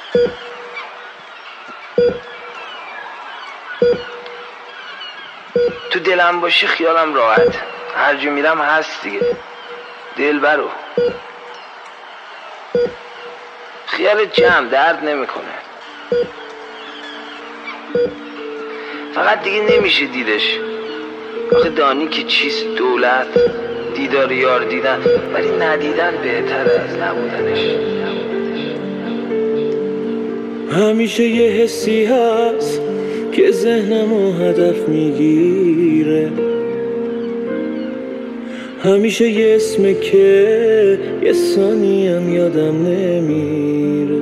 تو دلم باشی خیالم راحت، هر جا میرم هست دیگه. دلبرو خیالت جمع درد نمیکنه، فقط دیگه نمیشه دیدش. آخه دانی که چیست دولت، دیدار یار دیدن، ولی ندیدن بهتر از نبودنش. همیشه یه حسی هست که ذهنمو هدف میگیره، همیشه یه اسمه که یه ثانیم یادم نمیره.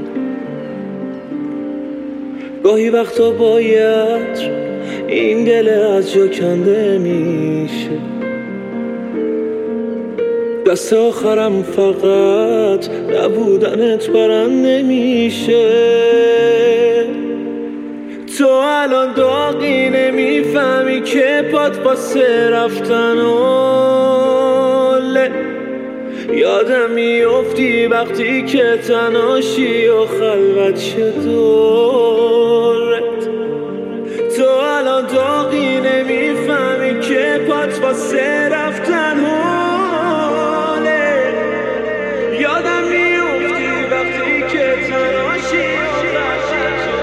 گاهی وقتا باید این دل از جا کنده میشه، دست آخرم فقط نبودنت برنده میشه. تو الان داغی نمیفهمی که پات واسه رفتن اوله، یادم میافتی وقتی که تنهاشی و خلوت شد دورت. تو الان داغی نمیفهمی که پات واسه رفتن اوله، یادم میافتی وقتی که تنهاشی و خلوت شد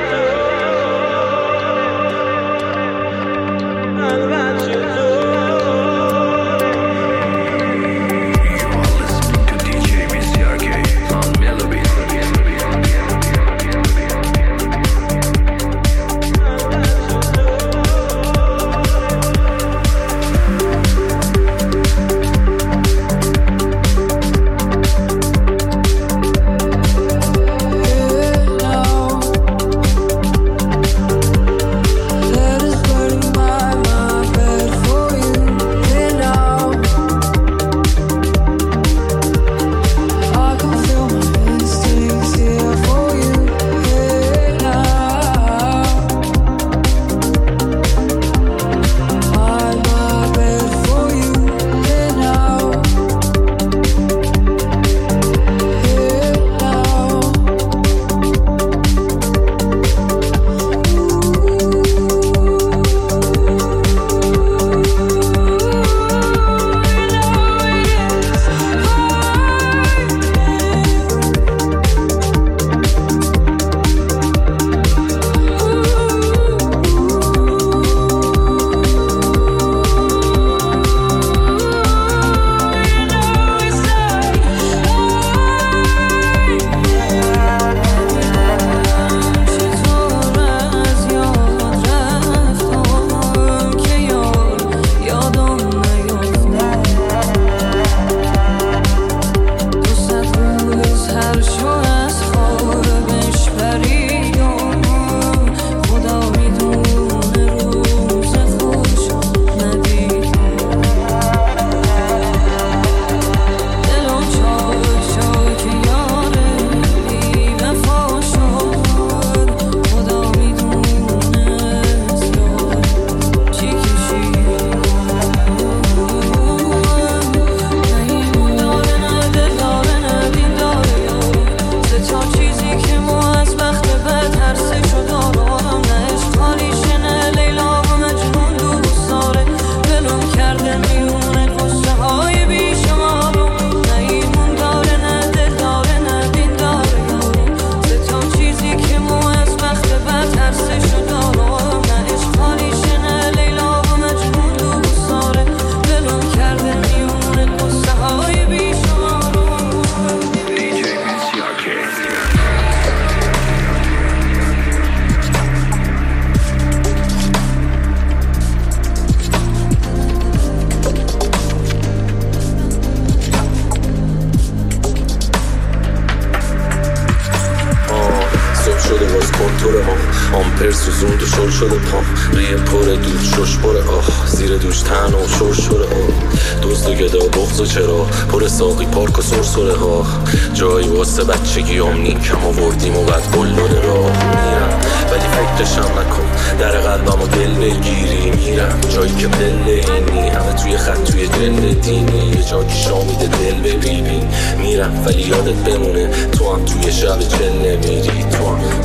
آمپر سوزوند و شل شده پام، ریه پر دود شش پر آه، زیر دوش تن و شور شده آه، دوست و گدا بغض و چرا پر ساقی پارک و سرسره ها، جایی واسه بچگی آمنی کم آوردیم و بعد بلوره راه میرم، ولی فکرشم نکن در قلبم و دل بگیری میرم، جایی که پله اینی همه توی خط توی جلد دینی، یه جا که شامیده دل ببینی میرم، ولی یادت بمونه تو هم توی شب جل نمیری، تو هم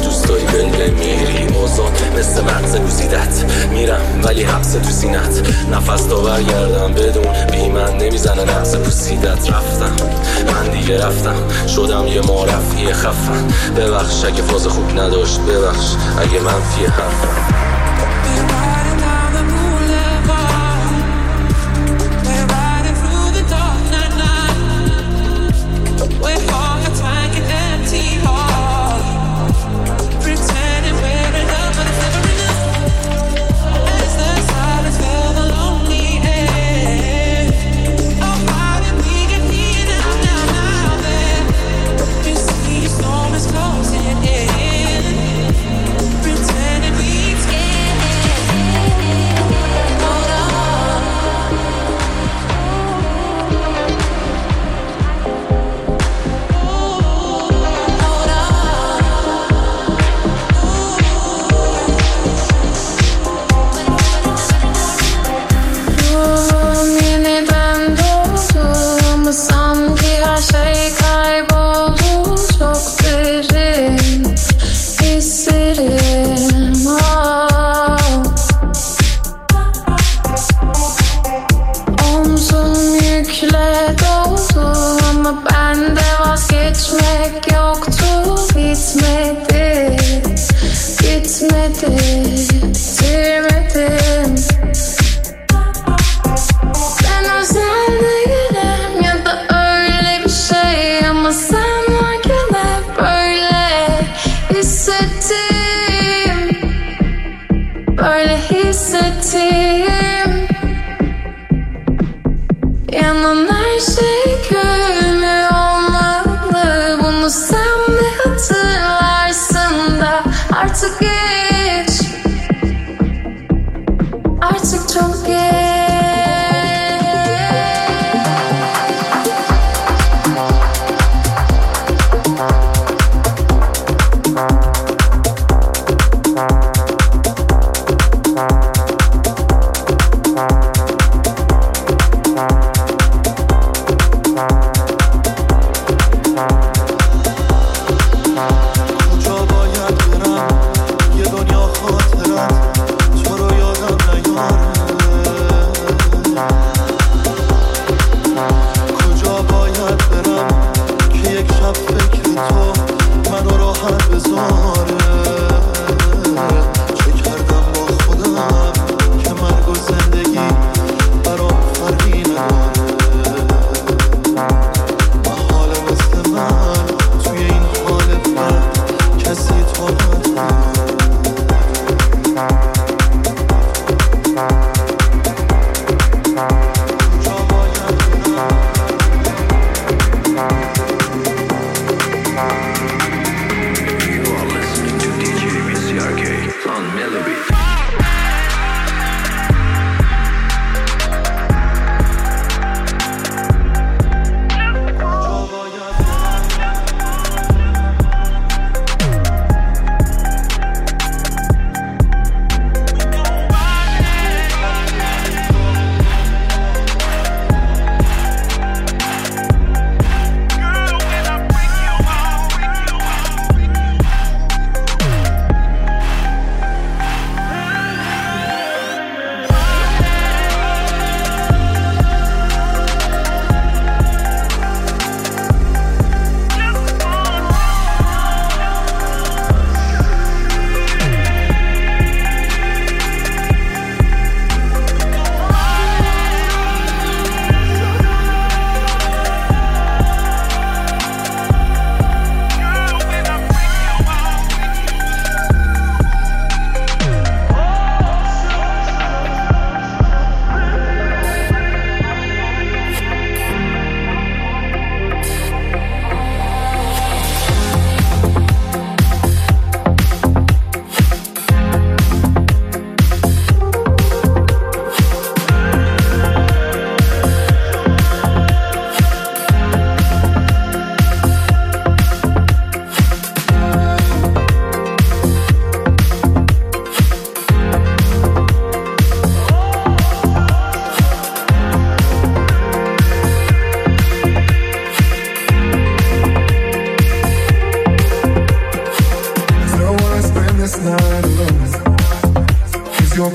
دیدت میرم ولی حبس تو سینت، نفس تا برگردم بدون بی من نمیزنه نفس پوسیدت. رفتم من دیگه رفتم، شدم یه معرفی خفن. ببخش اگه فاز خوب نداشت، ببخش اگه منفی حرفم.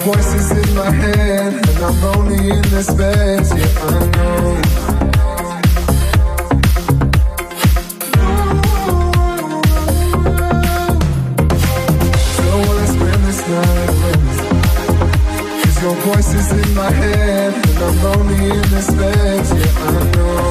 voices in my head, and I'm lonely in this bed. Yeah, I know. So I spend this night with, 'cause your voice is in my head, and I'm lonely in this bed. Yeah, I know.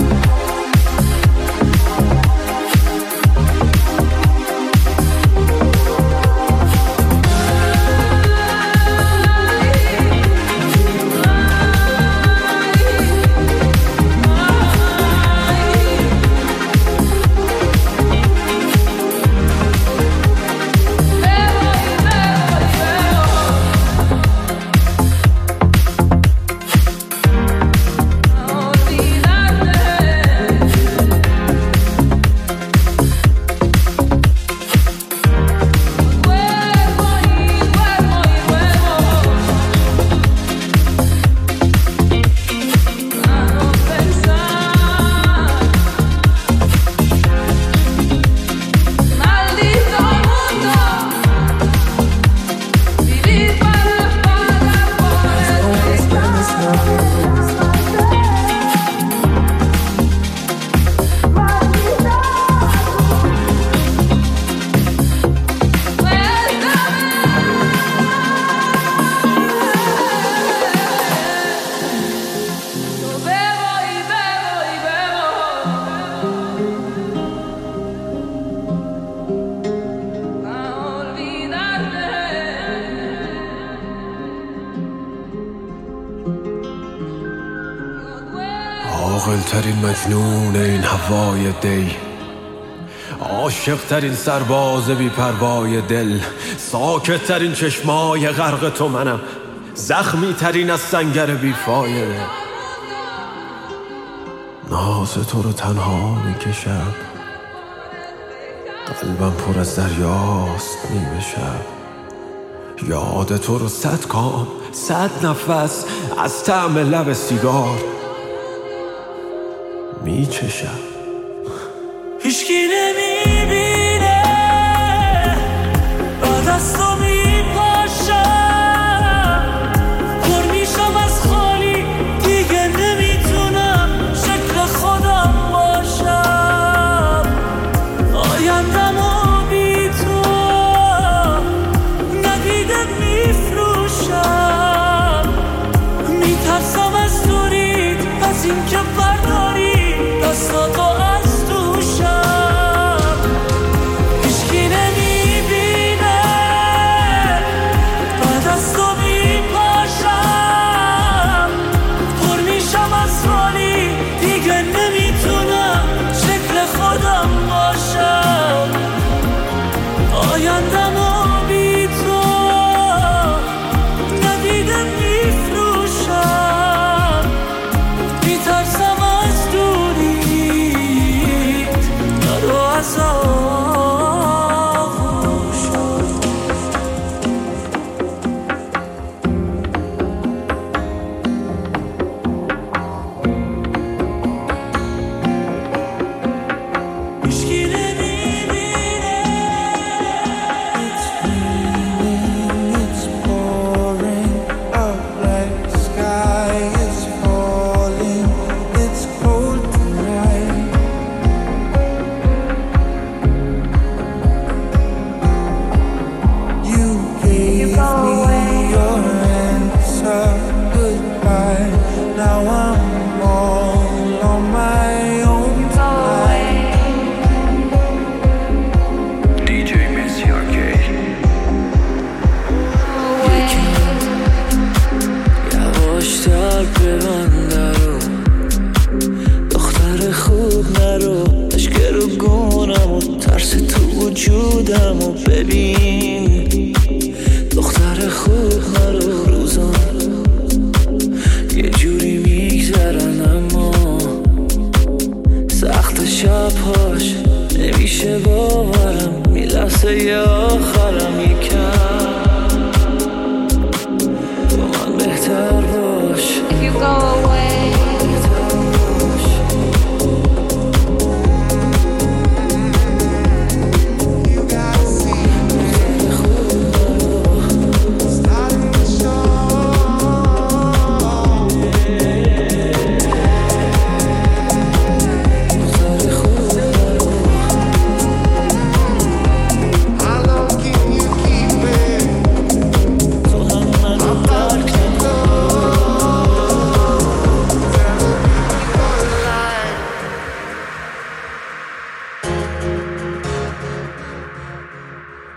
عاقل‌ترین مجنون این هوای دی، عاشق‌ترین سرباز بی پروای دل، ساکت‌ترین چشمای غرق تو منم، زخمی‌ترین از سنگر بی فایده. ناز تو رو تنها میکشم، قلبم پر از دریاست نیمه شب. یاد تو رو 100 کام 100 نفس از طعم لب سیگار میچشم. هیچکی نمیبینه بعد از تو میپاشم، پر میشم از خالی دیگه نمیتونم شکل خودم باشم. آیندمو بی تو ندیده میفروشم، میترسم از دورید، از این که برداری دستاتو از دوشم. هیچکی نمیبینه بعد از تو میپاشم، پر میشم از خالی دیگه نمیتونم شکل خودم باشم. آیندمو بی تو ندیده میفروشم، میترسم از دورید نرو از آغوشم. هیچکی نمیبینه. It's raining, it's pouring, a black sky is falling, it's cold tonight. You gave me your answer, goodbye. Now I'm all on my own tonight. DJ Missy Arcade. یواشتر ببند درو، دختر خوب نرو، اشک رو گونم و ترس تو وجودم و ببین. دختر خوب نرو، روزان یه جوری میگذرن اما سخت شبهاش نمیشه باورم، میلرزه یه آخرم یکم با من بهتر باش. If you go away, You gotta see, starting to show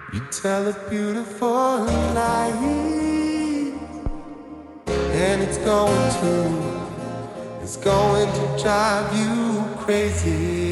You tell a beautiful lie, and it's going to drive you crazy.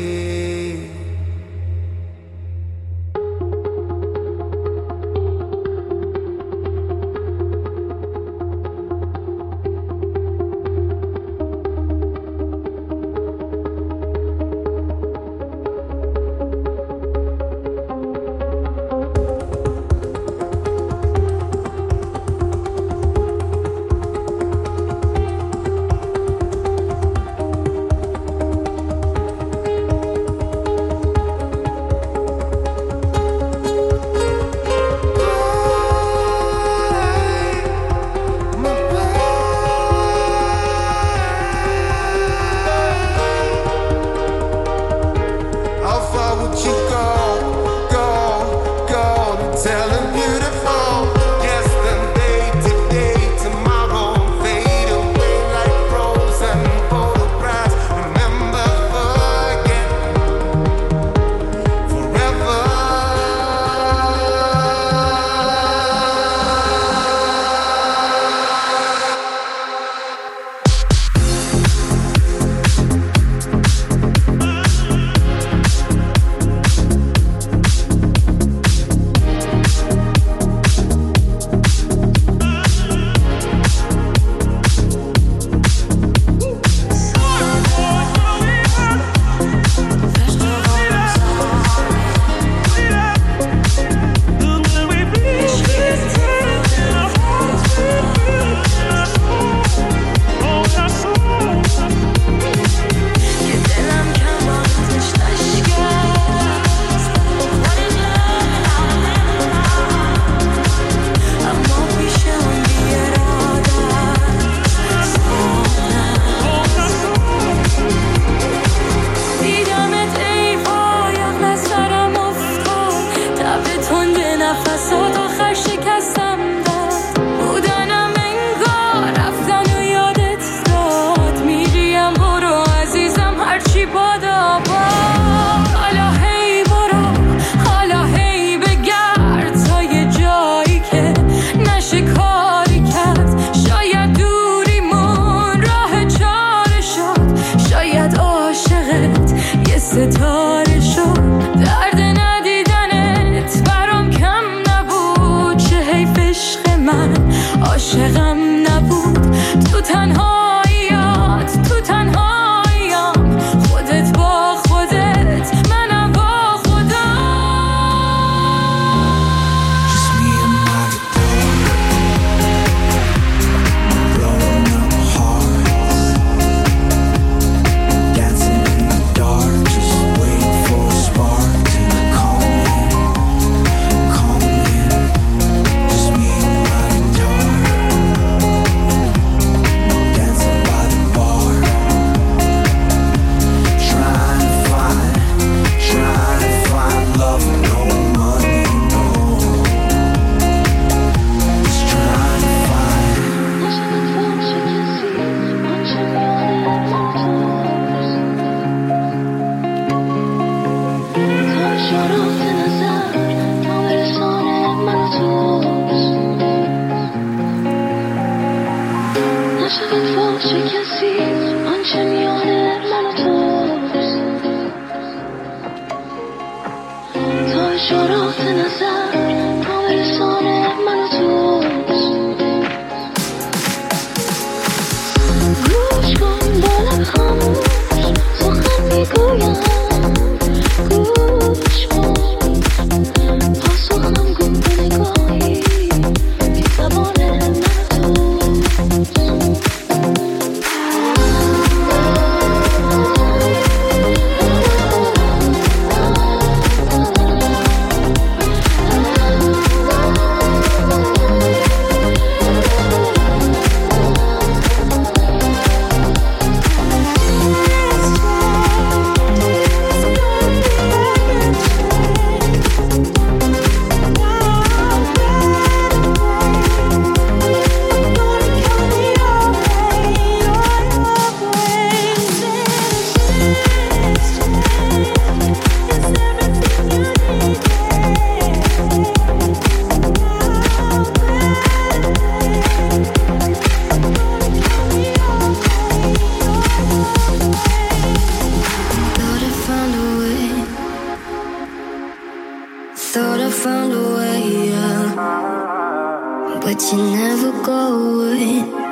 thought I found a way out, but you never go away.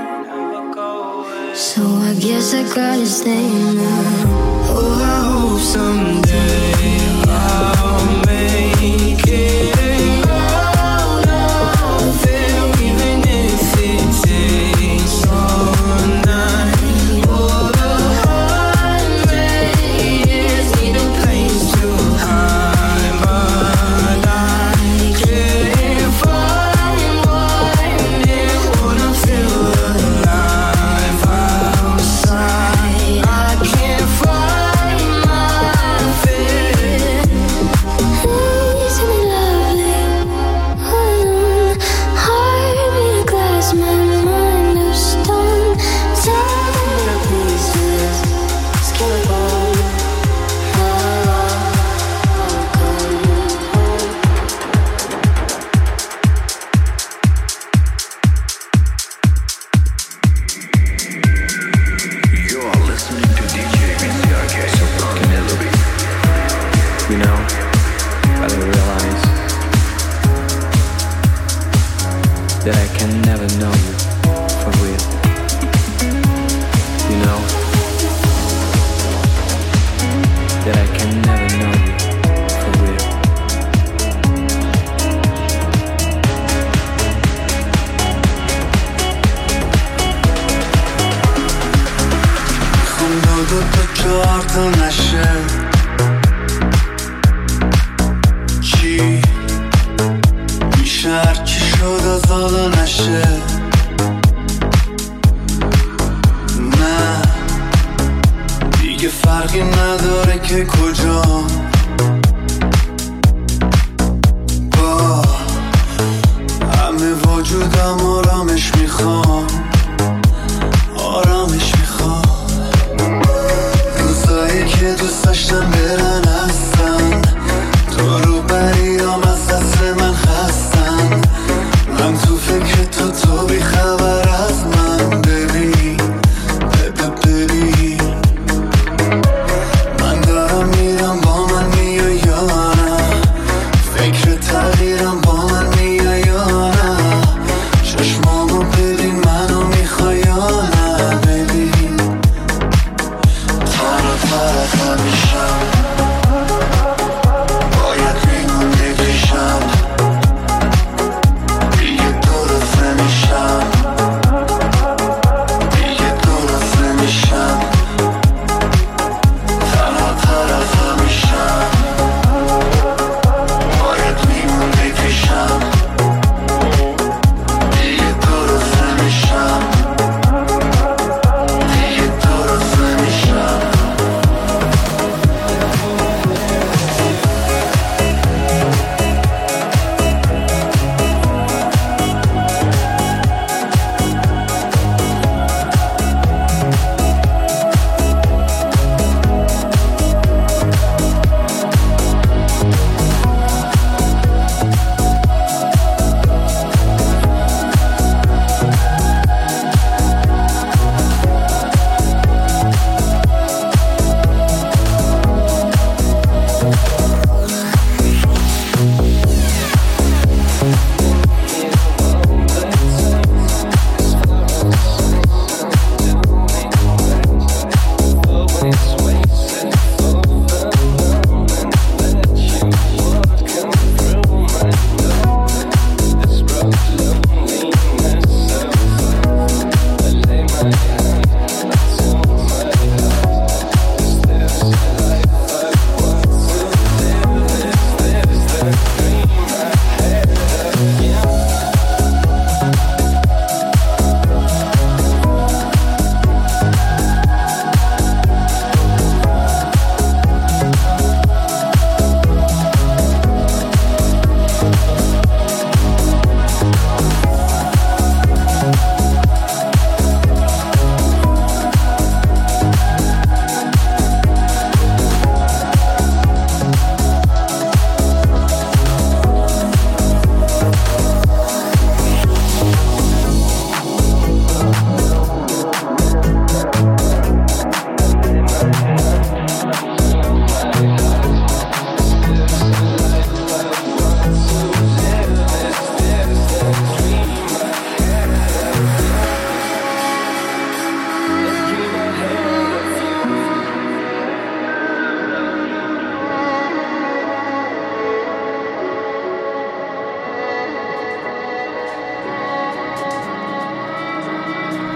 So I guess I gotta stay now. Oh, I hope someday I'll make it out of it, even if it takes all night or 100 years. Need a place to hide, but I can't find one. It wouldn't feel alive outside. I can't find my feet. Isn't it lovely? Alone, heart made of glass, my mind of stone. Tearing to pieces, skin of bone. You are listening to DJ VCRK, so fucking melody. You know, but I realize that I can never know you for real. You know, that I can never know you for real. میخوام دو تا چهار تا نشه چی میشه هرچی شد از حالا نشه نه دیگه فرقی نداره که کجا با همه وجودم آرامش میخوام آرامش میخوام روزایی که دوست داشتم برن هستن تو رو بریام از دست من خستن من تو فکر تو بی خبر از من ببین ببین من دارم میرم با من میای یا نه فکر تغییرم با من میای یا نه چشمامو ببین منو میخوای یا نه ببین تر همیشم باید میمونی پیشم دیگه درست نمیشم دیگه درست نمیشم تر همیشم باید میمونی پیشم دیگه درست نمیشم دیگه درست نمیشم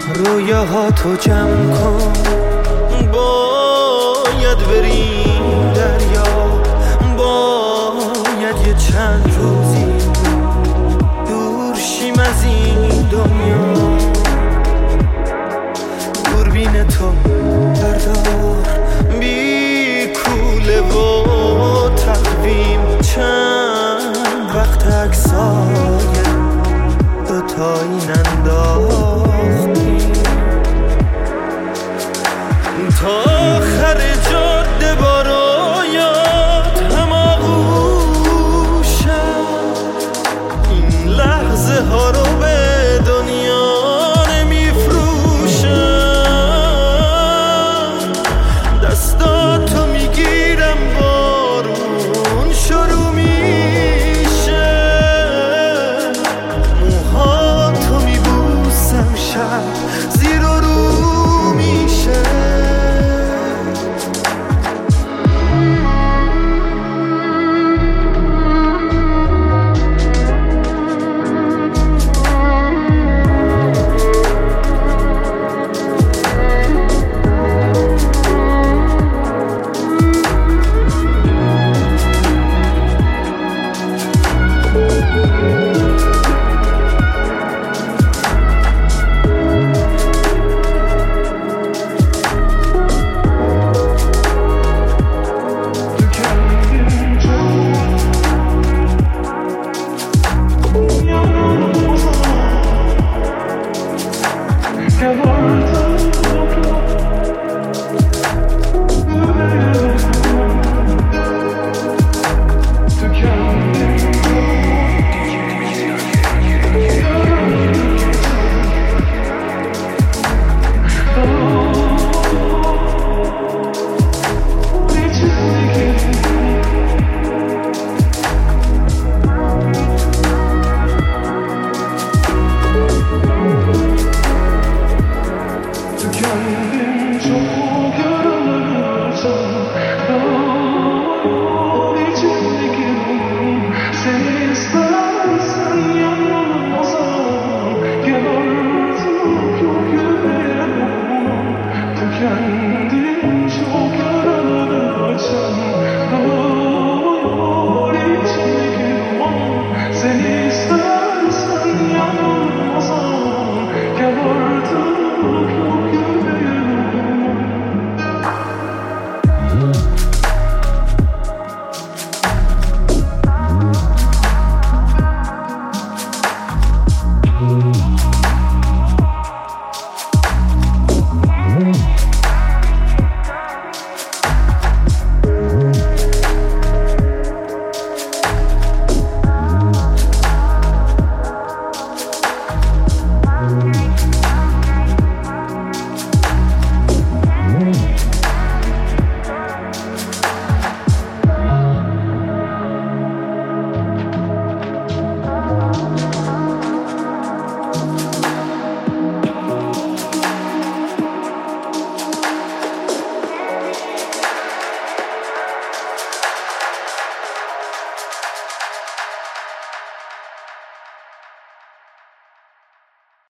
رویاهاتو جمع کن، باید بریم دریا، باید یه چند روزی دور شیم از این دنیا. دوربین تو بردار بی کوله و تقویم، چند وقت عکسای دوتایی ننداختیم تا آخر جاده برایت هماغوشم. این لحظه ها رو به دنیا نمیفروشم. دستاتو میگیرم بارون شروع میشه، موهاتو میبوسم شب زیر و رو میشه.